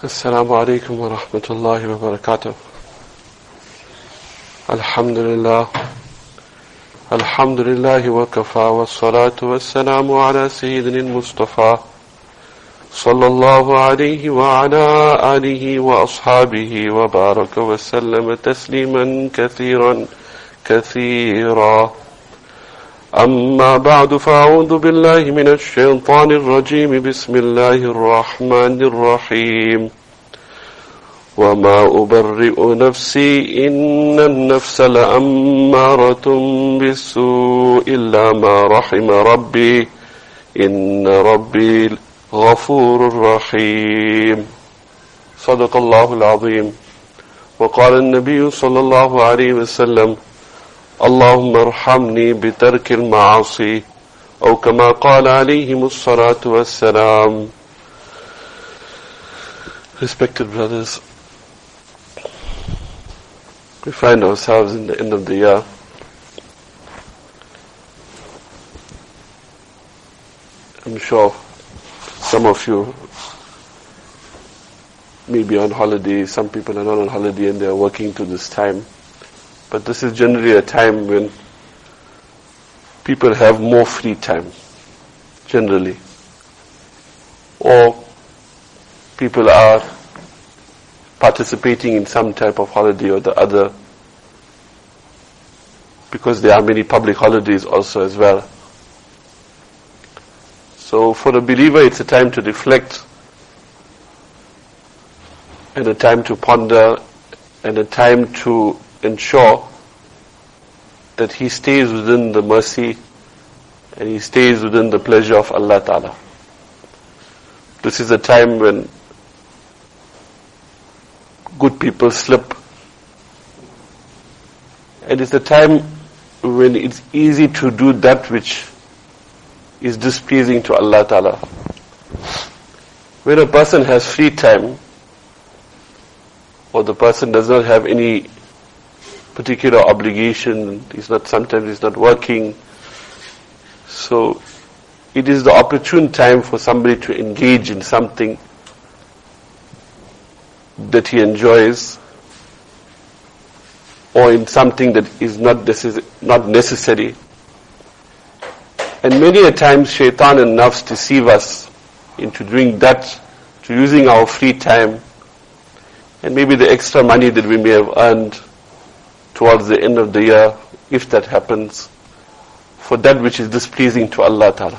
Assalamu alaikum wa rahmatullahi wa barakatuh. Alhamdulillah. Alhamdulillahi wa kafa wa salatu wa salamu ala Sayyidina al-Mustafa sallallahu alayhi wa ala alihi wa ashabihi wa baraka wa sallama tasliman kathiran kathira. أما بعد فأعوذ بالله من الشيطان الرجيم بسم الله الرحمن الرحيم وما أبرئ نفسي إن النفس لأمارة بالسوء إلا ما رحم ربي إن ربي غفور رحيم صدق الله العظيم وقال النبي صلى الله عليه وسلم اللهم ارحمني بترك المعاصي أو كما قال عليهم الصلاة والسلام. Respected brothers, we find ourselves in the end of the year. I'm sure some of you may be on holiday, some people are not on holiday and they are working to this time. But this is generally a time when people have more free time, generally. Or people are participating in some type of holiday or the other, because there are many public holidays also as well. So for a believer it's a time to reflect, and a time to ponder, and a time to ensure that he stays within the mercy and he stays within the pleasure of Allah Ta'ala. This is a time when good people slip, and it's a time when it's easy to do that which is displeasing to Allah Ta'ala. When a person has free time, or the person does not have any particular obligation, sometimes he's not working, so it is the opportune time for somebody to engage in something that he enjoys, or in something that is not necessary. And many a times shaitan and nafs deceive us into doing that, to using our free time and maybe the extra money that we may have earned towards the end of the year, if that happens, for that which is displeasing to Allah Ta'ala.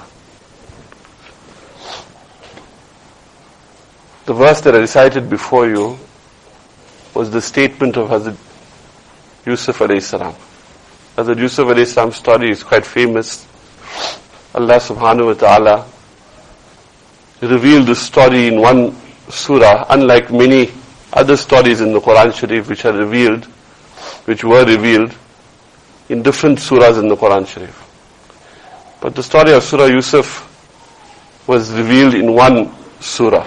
The verse that I recited before you was the statement of Hazrat Yusuf alayhi salam. Hazrat Yusuf alayhi salam's story is quite famous. Allah subhanahu wa ta'ala revealed the story in one surah, unlike many other stories in the Quran Sharif which were revealed in different surahs in the Quran Sharif. But the story of Surah Yusuf was revealed in one surah.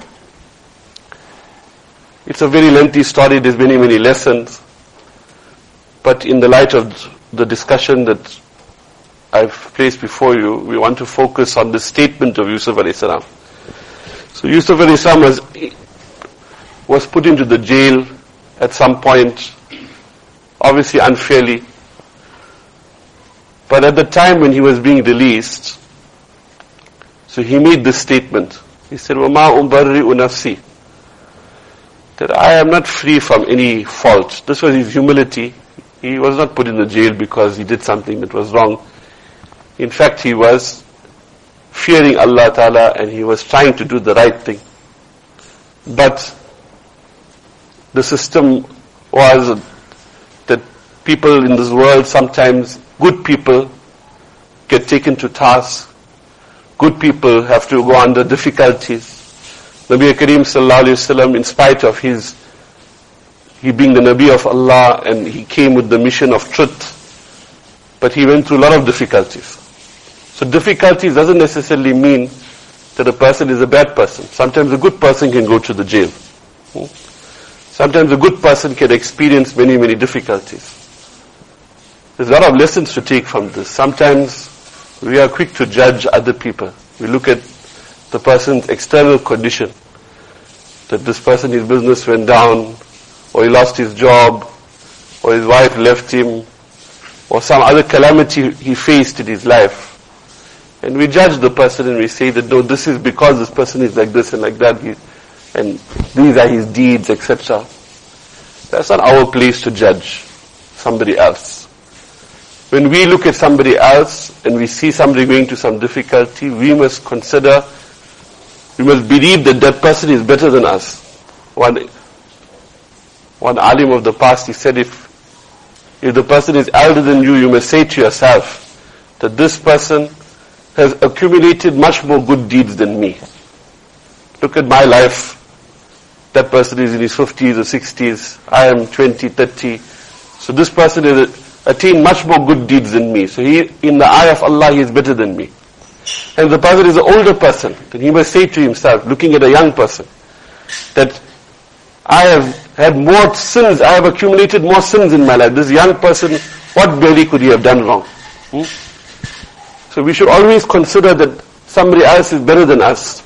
It's a very lengthy story, there's many lessons, but in the light of the discussion that I've placed before you, we want to focus on the statement of Yusuf alayhi salam. So Yusuf alayhi salam was put into the jail at some point, obviously unfairly. But at the time when he was being released, so he made this statement. He said, وَمَا أُبَرِّئُ نَفْسِي, that I am not free from any fault. This was his humility. He was not put in the jail because he did something that was wrong. In fact, he was fearing Allah Ta'ala and he was trying to do the right thing. But the system was that people in this world, sometimes good people get taken to task. Good people have to go under difficulties. Nabi Kareem sallallahu alayhi wasallam, in spite of he being the Nabi of Allah and he came with the mission of truth, but he went through a lot of difficulties. So difficulties doesn't necessarily mean that a person is a bad person. Sometimes a good person can go to the jail. Sometimes a good person can experience many difficulties. There's a lot of lessons to take from this. Sometimes we are quick to judge other people. We look at the person's external condition. that this person, his business went down, or he lost his job, or his wife left him, or some other calamity he faced in his life. And we judge the person and we say that, no, this is because this person is like this and like that, and these are his deeds, etc. That's not our place to judge somebody else. When we look at somebody else and we see somebody going to some difficulty, we must consider, we must believe that that person is better than us. One alim of the past, he said, if the person is elder than you, you must say to yourself that this person has accumulated much more good deeds than me. Look at my life. That person is in his 50s or 60s. I am 20, 30. So this person has attained much more good deeds than me. So he, in the eye of Allah, he is better than me. And the person is an older person. Then he must say to himself, looking at a young person, that I have had more sins, I have accumulated more sins in my life. This young person, what really could he have done wrong? So we should always consider that somebody else is better than us.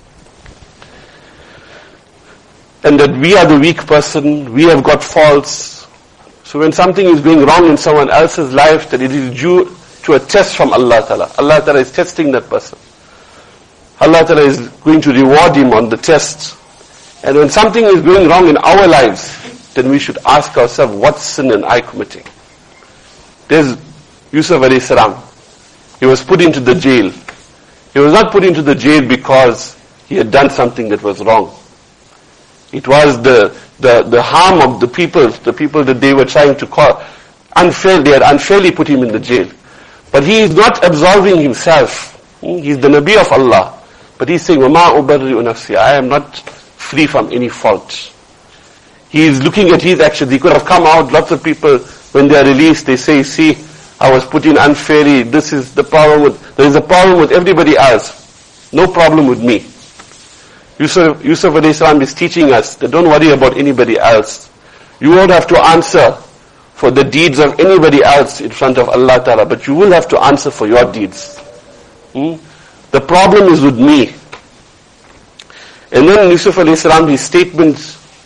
And that we are the weak person, we have got faults. So when something is going wrong in someone else's life, that it is due to a test from Allah Ta'ala. Allah Ta'ala is testing that person. Allah Ta'ala is going to reward him on the test. And when something is going wrong in our lives, then we should ask ourselves, what sin am I committing? There's Yusuf alayhi salam. He was put into the jail. He was not put into the jail because he had done something that was wrong. It was the harm of the people that they were trying to call unfair. They had unfairly put him in the jail. But he is not absolving himself. He is the Nabi of Allah. But he is saying, وَمَا أُبَرِّئُ نَفْسِي, I am not free from any fault. He is looking at his actions. He could have come out, lots of people, when they are released, they say, see, I was put in unfairly, this is the problem there is a problem with everybody else. No problem with me. Yusuf alayhi salam is teaching us that don't worry about anybody else. You won't have to answer for the deeds of anybody else in front of Allah Ta'ala, but you will have to answer for your deeds. The problem is with me. And then Yusuf alayhi salam, his statement,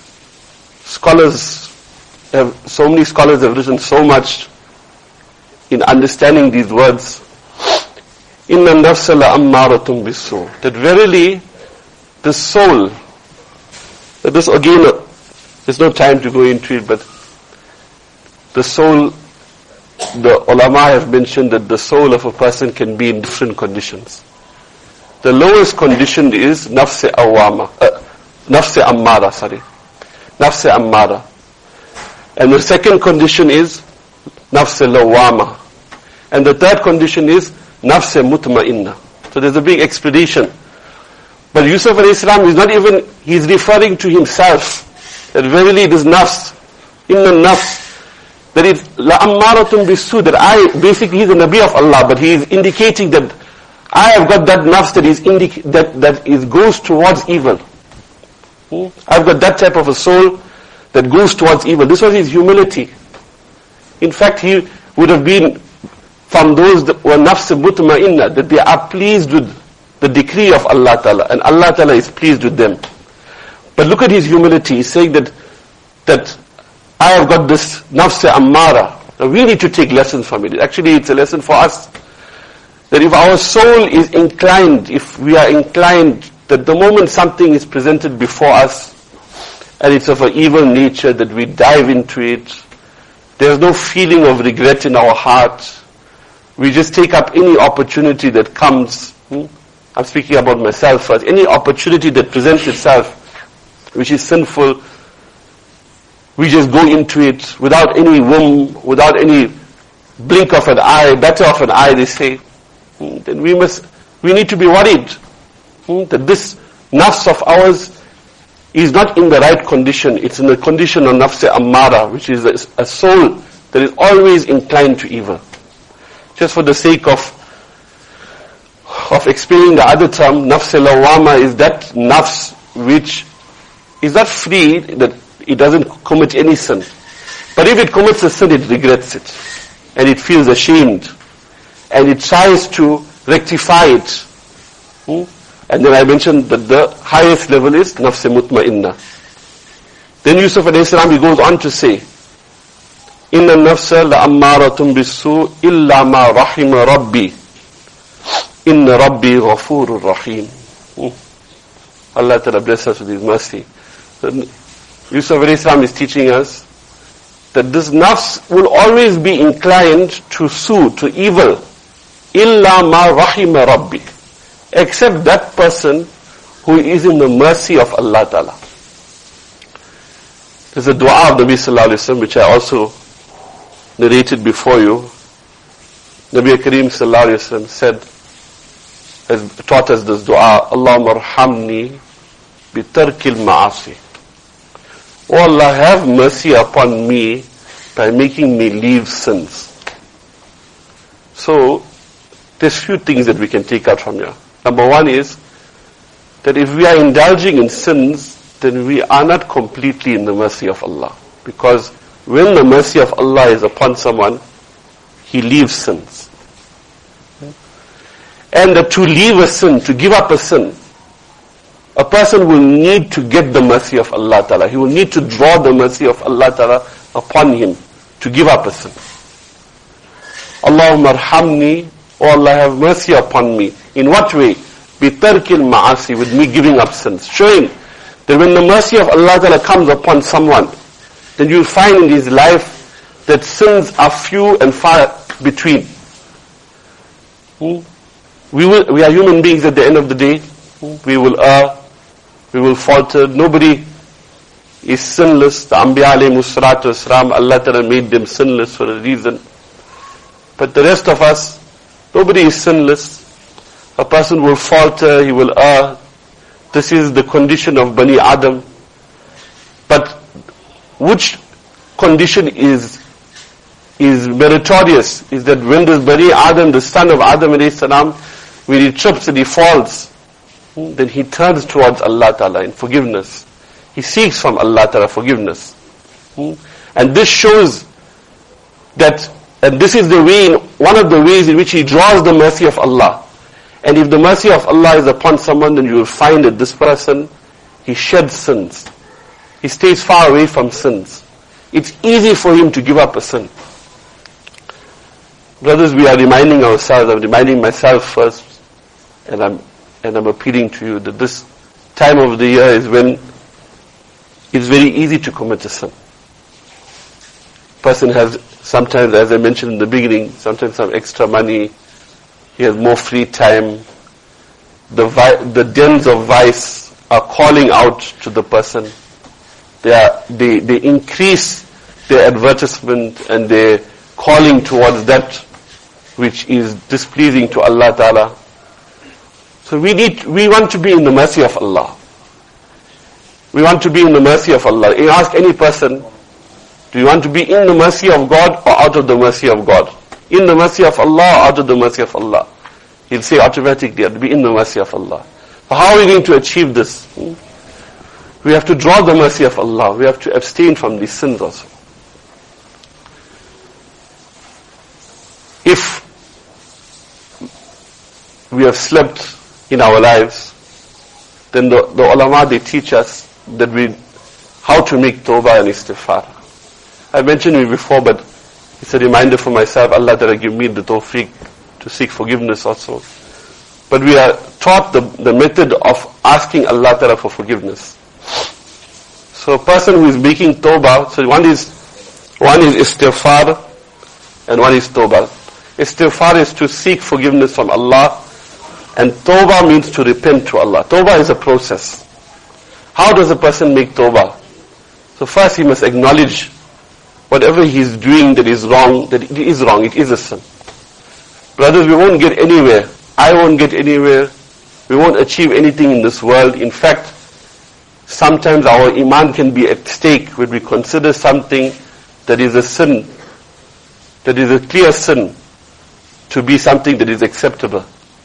so many scholars have written so much in understanding these words. Inna nafsa la'ammaratun bisu. That verily, the soul, that this again, there's no time to go into it, but the soul, the ulama have mentioned that the soul of a person can be in different conditions. The lowest condition is nafs ammara. And the second condition is nafs lawama. And the third condition is nafs mutma'inna. So there's a big explanation. But Yusuf alayhi salam is not even, he is referring to himself. That verily this nafs, inna nafs, that is la'ammaratun bisu, that basically he's the Nabi of Allah, but he is indicating that I have got that nafs that goes towards evil. I've got that type of a soul that goes towards evil. This was his humility. In fact, he would have been from those that were nafs mutma'inna, that they are pleased with the decree of Allah Ta'ala, and Allah Ta'ala is pleased with them. But look at his humility. He's saying that I have got this nafs ammara. Now we need to take lessons from it. Actually, it's a lesson for us. That if our soul is inclined, if we are inclined, that the moment something is presented before us, and it's of an evil nature, that we dive into it, there's no feeling of regret in our heart. We just take up any opportunity that comes. I'm speaking about myself first. Any opportunity that presents itself, which is sinful, we just go into it without any whim, without any blink of an eye, better of an eye, they say. Then we need to be worried that this nafs of ours is not in the right condition. It's in the condition of nafs ammara, which is a soul that is always inclined to evil. Just for the sake of explaining the other term, nafs lawama is that nafs which is not free, that it doesn't commit any sin. But if it commits a sin, it regrets it. And it feels ashamed. And it tries to rectify it. And then I mentioned that the highest level is nafs mutma'inna. Then Yusuf alayhi salam, he goes on to say, Inna nafsa la'ammaratun bisu illa ma rahima rabbi. Inna rabbi ghafurur rahim. Allah Ta'ala bless us with His mercy. So Yusuf alayhi salam is teaching us that this nafs will always be inclined to su, to evil. Illa ma rahima rabbi. Except that person who is in the mercy of Allah Ta'ala. There's a dua of Nabi Sallallahu Alaihi Wasallam which I also narrated before you. Nabi Kareem Sallallahu Alaihi Wasallam said, has taught us this dua, Allahumma arhamni bi tarkil ma'asi. Oh Allah, have mercy upon me by making me leave sins. So, there's few things that we can take out from here. Number one is that if we are indulging in sins, then we are not completely in the mercy of Allah. Because when the mercy of Allah is upon someone, he leaves sins. And to leave a sin, to give up a sin, a person will need to get the mercy of Allah Ta'ala. He will need to draw the mercy of Allah Ta'ala upon him to give up a sin. Allahumma arhamni, oh Allah, have mercy upon me. In what way? Bitarkil ma'asi, with me giving up sins. Showing that when the mercy of Allah Ta'ala comes upon someone, then you'll find in his life that sins are few and far between. We are human beings at the end of the day. We will err, we will falter. Nobody is sinless. The Anbiya alayhimu salatu wassalam, Allah Ta'ala made them sinless for a reason. But the rest of us, nobody is sinless. A person will falter, he will err. This is the condition of Bani Adam. But which condition is meritorious is that when this Bani Adam, the son of Adam alayhi salam, when he trips and he falls, then he turns towards Allah Ta'ala in forgiveness. He seeks from Allah Ta'ala forgiveness. And this shows that, and this is the way, one of the ways in which he draws the mercy of Allah. And if the mercy of Allah is upon someone, then you will find that this person, he sheds sins. He stays far away from sins. It's easy for him to give up a sin. Brothers, we are reminding ourselves, I'm reminding myself first, and I'm appealing to you that this time of the year is when it's very easy to commit a sin. Person has sometimes, as I mentioned in the beginning, sometimes some extra money, he has more free time. The dens of vice are calling out to the person. They increase their advertisement and they're calling towards that which is displeasing to Allah Ta'ala. So we want to be in the mercy of Allah. We want to be in the mercy of Allah. You ask any person, do you want to be in the mercy of God or out of the mercy of God? In the mercy of Allah or out of the mercy of Allah? He'll say automatically, I'll be in the mercy of Allah. So how are we going to achieve this? We have to draw the mercy of Allah. We have to abstain from these sins also. If we have slept in our lives, then the ulama, they teach us that how to make tawbah and istighfar. I mentioned it before, but it's a reminder for myself. Allah Ta'ala give me the tawfiq to seek forgiveness also. But we are taught the method of asking Allah Ta'ala for forgiveness. So a person who is making tawbah, so one is istighfar and one is tawbah. Istighfar is to seek forgiveness from Allah, and tawbah means to repent to Allah. Tawbah is a process. How does a person make tawbah? So first he must acknowledge whatever he is doing that is wrong, that it is wrong, it is a sin. Brothers, we won't get anywhere. I won't get anywhere. We won't achieve anything in this world. In fact, sometimes our iman can be at stake when we consider something that is a sin, that is a clear sin, to be something that is acceptable.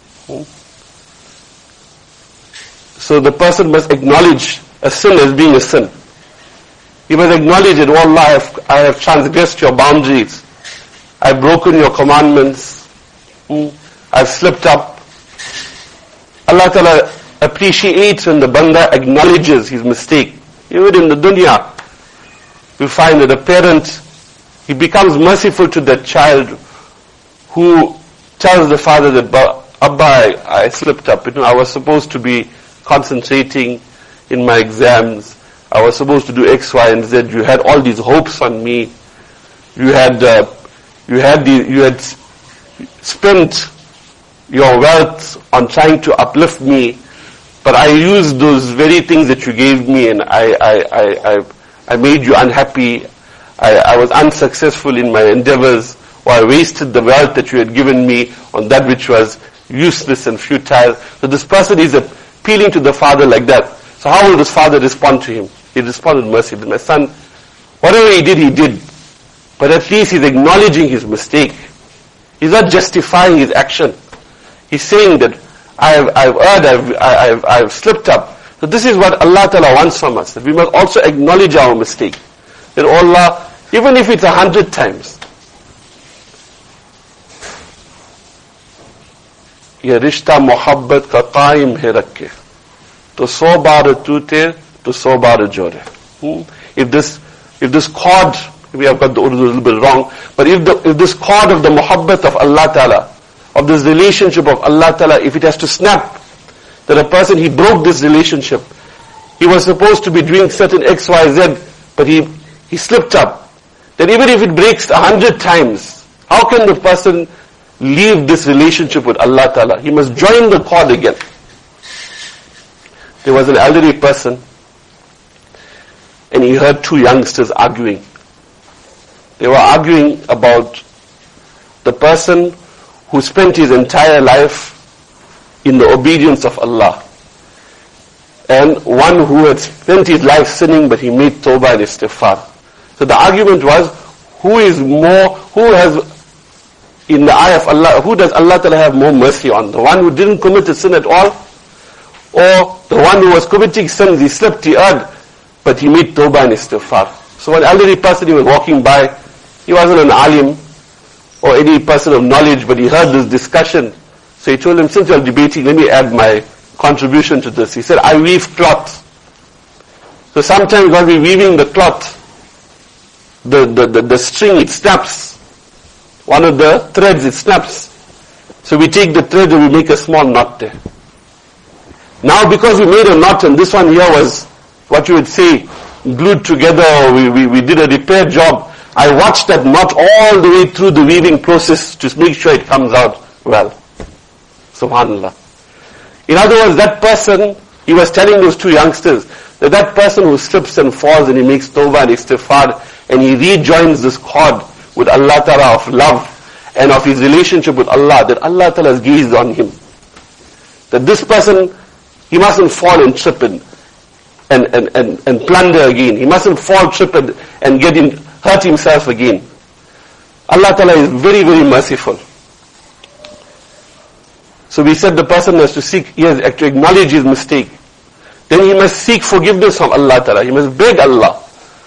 So the person must acknowledge a sin as being a sin. He must acknowledge that, oh Allah, I have transgressed your boundaries. I've broken your commandments. I've slipped up. Allah Ta'ala appreciates when the banda acknowledges his mistake. Even in the dunya, we find that a parent, he becomes merciful to that child who tells the father that, Abba, I slipped up. I was supposed to be concentrating in my exams. I was supposed to do X, Y, and Z. You had all these hopes on me. You had spent your wealth on trying to uplift me, but I used those very things that you gave me, and I made you unhappy. I was unsuccessful in my endeavors, or I wasted the wealth that you had given me on that which was useless and futile. So this person is appealing to the father like that. So how will this father respond to him? He responded mercifully. My son, whatever he did, he did. But at least he's acknowledging his mistake. He's not justifying his action. He's saying that I've slipped up. So this is what Allah Ta'ala wants from us, that we must also acknowledge our mistake. That Allah, even if it's 100 times, ये रिश्ता मोहब्बत का कायम है रखे तो 100 बार टूटे तो 100 बार जोड़े. If this cord, we have got the Urdu a little bit wrong, but if this cord of the muhabbat of Allah Ta'ala, of this relationship of Allah Ta'ala, if it has to snap, that a person, he broke this relationship. He was supposed to be doing certain X, Y, Z, but he slipped up. Then even if it breaks 100 times, how can the person leave this relationship with Allah Ta'ala? He must join the cord again. There was an elderly person, and he heard two youngsters arguing. They were arguing about the person who spent his entire life in the obedience of Allah, and one who had spent his life sinning, but he made tawbah and istighfar. So the argument was, who has, in the eye of Allah, who does Allah Ta'ala have more mercy on? The one who didn't commit a sin at all, or the one who was committing sins, he slipped, he erred, but he made tawbah and istighfar. So one elderly person, he was walking by, he wasn't an alim or any person of knowledge, but he heard this discussion. So he told him, since you are debating, let me add my contribution to this. He said, I weave cloth. So sometimes while we're weaving the cloth, the string, it snaps. One of the threads, it snaps. So we take the thread and we make a small knot there. Now because we made a knot and this one here was, what you would say, glued together, or we did a repair job, I watched that knot all the way through the weaving process to make sure it comes out well. Subhanallah. In other words, that person, he was telling those two youngsters, that person who slips and falls and he makes tawbah and istighfar and he rejoins this cord with Allah Ta'ala of love and of his relationship with Allah, that Allah Ta'ala has gazed on him. That this person, he mustn't fall and trip and plunder again. He mustn't fall, trip and hurt himself again. Allah Ta'ala is very, very merciful. So we said the person has to seek, he has to acknowledge his mistake. Then he must seek forgiveness from Allah Ta'ala. He must beg Allah.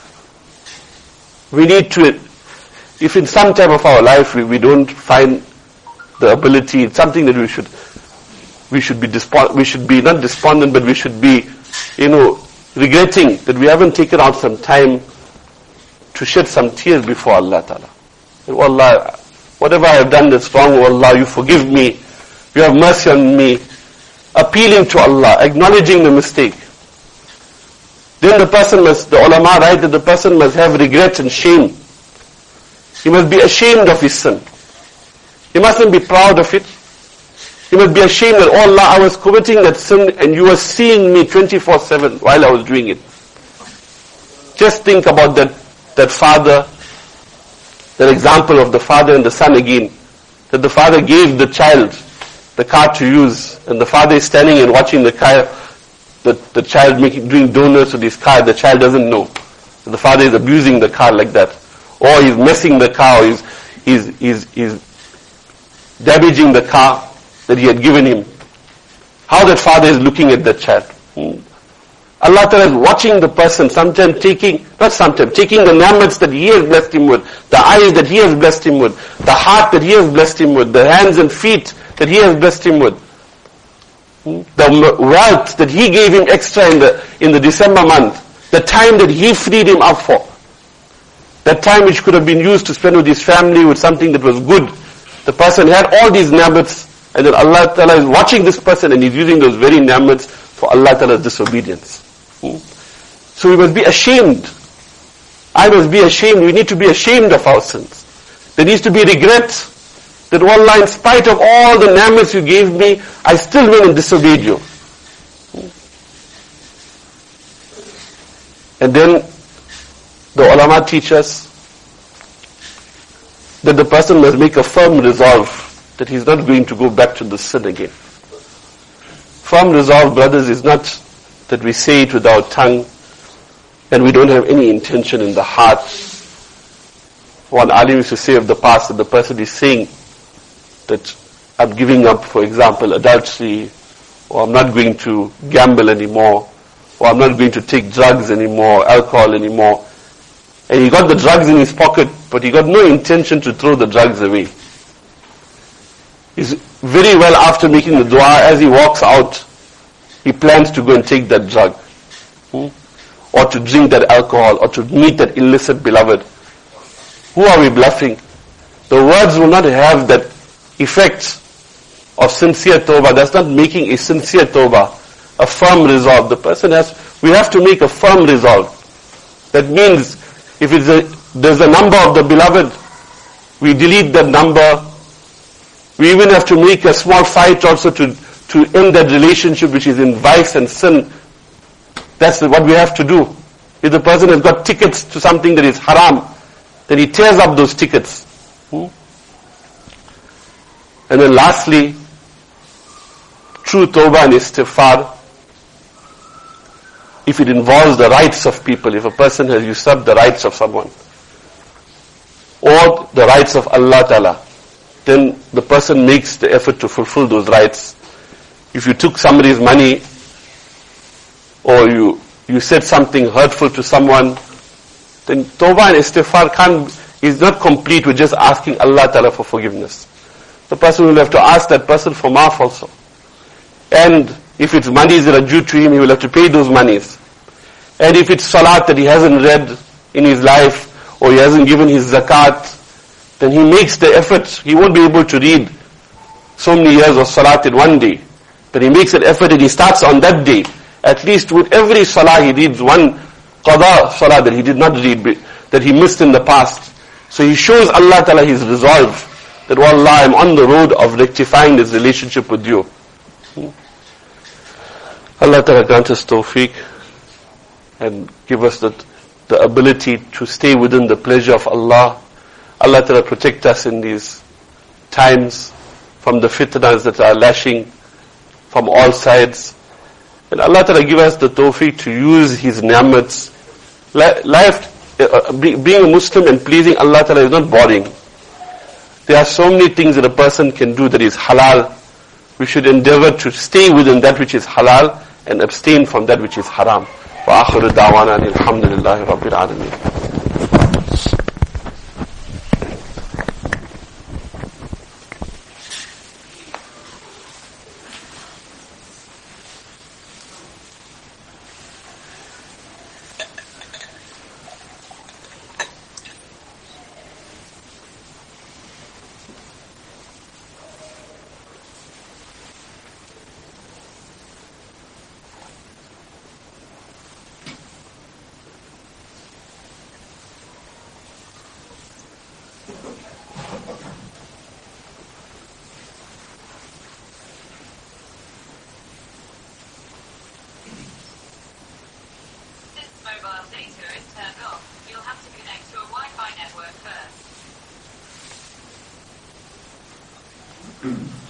We need to, if in some time of our life we don't find the ability, it's something that we should be not despondent, but we should be, regretting that we haven't taken out some time to shed some tears before Allah Ta'ala. Oh Allah, whatever I have done that's wrong, oh Allah, you forgive me. You have mercy on me. Appealing to Allah, acknowledging the mistake. Then the ulama write that the person must have regret and shame. He must be ashamed of his sin. He mustn't be proud of it. He must be ashamed that, oh Allah, I was committing that sin and you were seeing me 24/7 while I was doing it. Just think about that father, that example of the father and the son again. That the father gave the child the car to use, and the father is standing and watching the car, the child doing donuts with his car. The child doesn't know. So the father is abusing the car like that, or he's messing the car, or he's damaging the car that he had given him. How that father is looking at that child. Allah Ta'ala is watching the person, taking the ni'mats that He has blessed him with, the eyes that He has blessed him with, the heart that He has blessed him with, the hands and feet that He has blessed him with. The wealth that he gave him extra in the December month, the time that he freed him up for, that time which could have been used to spend with his family, with something that was good. The person had all these ni'mats, and then Allah Ta'ala is watching this person and he's using those very ni'mats for Allah Ta'ala's disobedience. So we must be ashamed. I must be ashamed. We need to be ashamed of our sins. There needs to be regret that, oh Allah, in spite of all the ni'mats you gave me, I still went and disobeyed you. And then the ulama teach us that the person must make a firm resolve that he's not going to go back to the sin again. Firm resolve, brothers, is not that we say it with our tongue and we don't have any intention in the heart. One alim used to say of the past that the person is saying that I'm giving up, for example, adultery, or I'm not going to gamble anymore, or I'm not going to take drugs anymore, alcohol anymore. And he got the drugs in his pocket, but he got no intention to throw the drugs away. He's very well after making the dua, as he walks out, he plans to go and take that drug, or to drink that alcohol, or to meet that illicit beloved. Who are we bluffing? The words will not have that effect of sincere tawbah. That's not making a sincere tawbah, a firm resolve. The person we have to make a firm resolve. That means, if there's a number of the beloved, we delete that number. We even have to make a small fight also to end that relationship which is in vice and sin. That's what we have to do. If the person has got tickets to something that is haram, then he tears up those tickets. And then lastly, true tawbah and istighfar, if it involves the rights of people, if a person has usurped the rights of someone, or the rights of Allah Ta'ala, then the person makes the effort to fulfill those rights. If you took somebody's money, or you said something hurtful to someone, then tawbah and istighfar is not complete with just asking Allah Ta'ala for forgiveness. The person will have to ask that person for maaf also. And if it's monies that are due to him, he will have to pay those monies. And if it's salat that he hasn't read in his life, or he hasn't given his zakat, then he makes the effort. He won't be able to read so many years of salat in one day. But he makes an effort and he starts on that day. At least with every salah he reads one qada salah that he did not read, that he missed in the past. So he shows Allah Ta'ala his resolve that, wallah, I'm on the road of rectifying this relationship with you. Allah Ta'ala grant us tawfiq and give us the ability to stay within the pleasure of Allah. Allah Ta'ala protect us in these times from the fitnas that are lashing from all sides. And Allah Ta'ala give us the tawfiq to use His ni'mats. Life, being a Muslim and pleasing Allah Ta'ala is not boring. There are so many things that a person can do that is halal. We should endeavor to stay within that which is halal and abstain from that which is haram. Wa akhiru da'wana alhamdulillahi rabbil alameen. Mm-hmm.